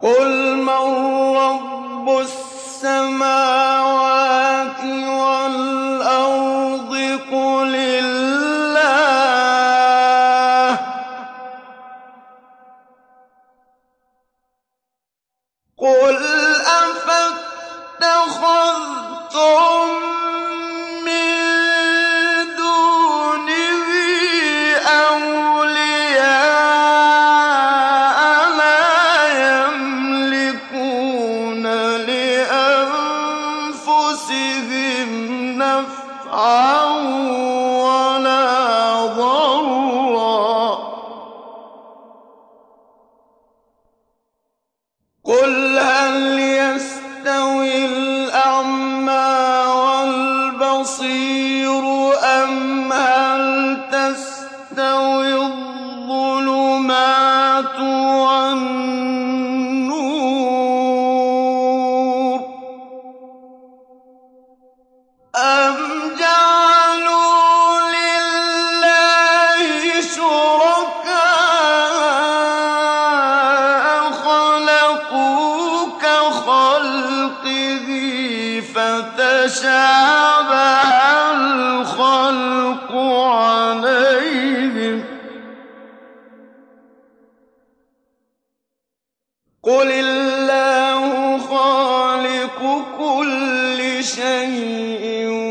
قُلْ مَن رَّبُّ السَّمَاوَاتِ وَالْأَرْضِ قُلِ اللَّهُ ۚ قُلْ أَفَاتَّخَذْتُم مِّن دُونِهِ أَوْلِيَاءَ لَا يَمْلِكُونَ لِأَنفُسِهِمْ نَفْعًا وَلَا ضَرًّا ۚ قُلْ هَلْ يَسْتَوِي الْأَعْمَىٰ وَالْبَصِيرُ أَمْ هَلْ تَسْتَوِي الظُّلُمَاتُ وَالنُّورُ ۗ أَمْ جَعَلُوا لِلَّهِ شُرَكَاءَ خَلَقُوا كَخَلْقِهِ فَتَشَابَهَ الْخَلْقُ عَلَيْهِمْ ۚ قُلِ اللَّهُ خَالِقُ كُلِّ شَيْءٍ